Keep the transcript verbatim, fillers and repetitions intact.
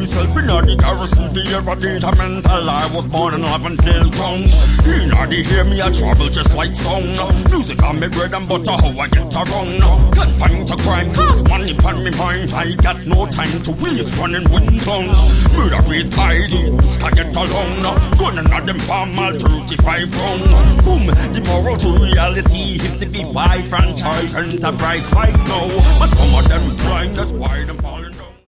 myself in the garrison to ever did a mental. I was born and up until grown. In the hear me, I travel just like song. Music on me bread and butter, how I get around. Confined to crime, cause money upon me mind. I got no time to waste running with clowns. Murder rate high, the youths can get along. Gunning at them palm all thirty-five rounds. Boom, the moral to reality is to be wise. Franchise enterprise right now, but some of them blind, that's why them fall.